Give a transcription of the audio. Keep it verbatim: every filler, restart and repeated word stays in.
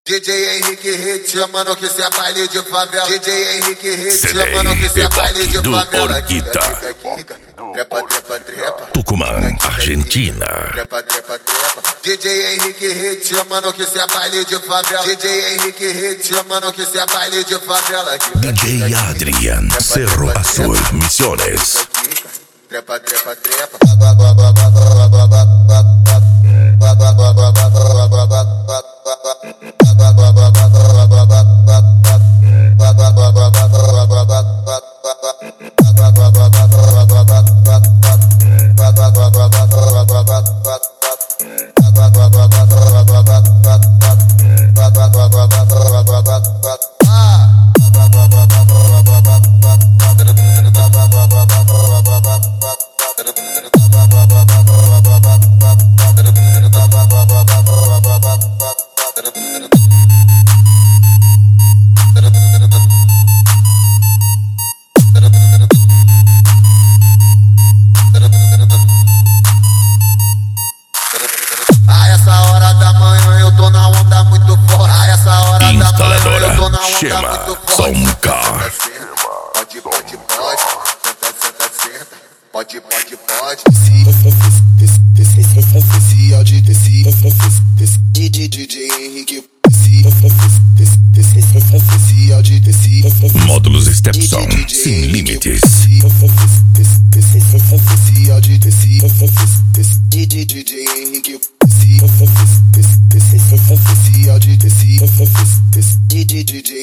D J Henrique Hit, chamando que cê é baile de favela. D J Henrique Hit, chamando que cê é baile de favela. Trepa, trepa, trepa. Tucumã, Argentina. Trepa, trepa, trepa. D J Henrique Hit, chamando que cê é baile de favela. D J Henrique Hit, chamando que cê é baile de favela. D J Adrian, Cerro Azul, Misiones. Trepa, trepa, trepa. Chama Sonka. Pode, pode, pode. Senta, senta, senta. Pode, pode, pode. Desci, Audi, desci. D J Henrique. Desci, Audi, desci. Módulos Stepson, sem limites. Desci, Audi, desci. D J Henrique. Desci, Audi, desci. D J